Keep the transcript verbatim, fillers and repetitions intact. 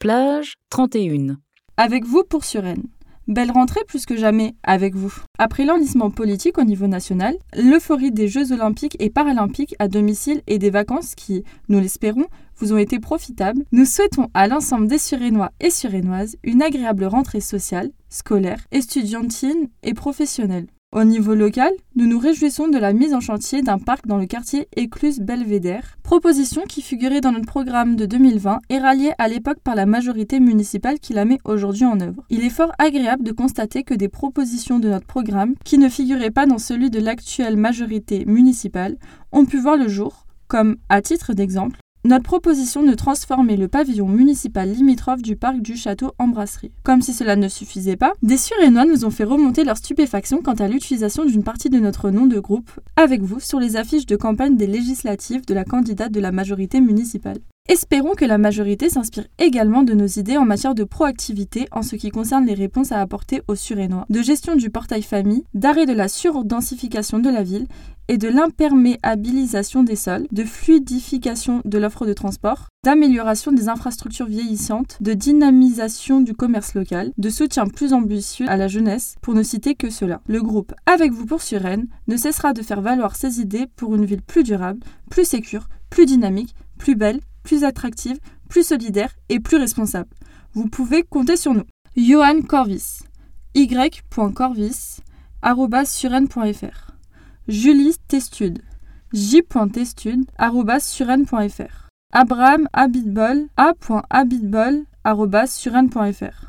Plage trente et un. Avec vous pour Suresnes. Belle rentrée plus que jamais avec vous. Après l'enlisement politique au niveau national, l'euphorie des Jeux olympiques et paralympiques à domicile et des vacances qui, nous l'espérons, vous ont été profitables, nous souhaitons à l'ensemble des Suresnois et Suresnoises une agréable rentrée sociale, scolaire, estudiantine et professionnelle. Au niveau local, nous nous réjouissons de la mise en chantier d'un parc dans le quartier Écluse-Belvédère, proposition qui figurait dans notre programme de deux mille vingt et ralliée à l'époque par la majorité municipale qui la met aujourd'hui en œuvre. Il est fort agréable de constater que des propositions de notre programme, qui ne figuraient pas dans celui de l'actuelle majorité municipale, ont pu voir le jour, comme, à titre d'exemple, notre proposition de transformer le pavillon municipal limitrophe du parc du château en brasserie. Comme si cela ne suffisait pas, des Suresnois nous ont fait remonter leur stupéfaction quant à l'utilisation d'une partie de notre nom de groupe avec vous sur les affiches de campagne des législatives de la candidate de la majorité municipale. Espérons que la majorité s'inspire également de nos idées en matière de proactivité en ce qui concerne les réponses à apporter aux Suresnois, de gestion du portail famille, d'arrêt de la surdensification de la ville et de l'imperméabilisation des sols, de fluidification de l'offre de transport, d'amélioration des infrastructures vieillissantes, de dynamisation du commerce local, de soutien plus ambitieux à la jeunesse, pour ne citer que cela. Le groupe Avec vous pour Suresnes ne cessera de faire valoir ses idées pour une ville plus durable, plus sécure, plus dynamique, plus belle, plus attractive, plus solidaire et plus responsable. Vous pouvez compter sur nous. Johan Corvis, y point corvis arobase suresnes point f r. Julie Testude, j point testude arobase suresnes point f r. Abraham Abitbol, a point abitbol arobase suresnes point f r.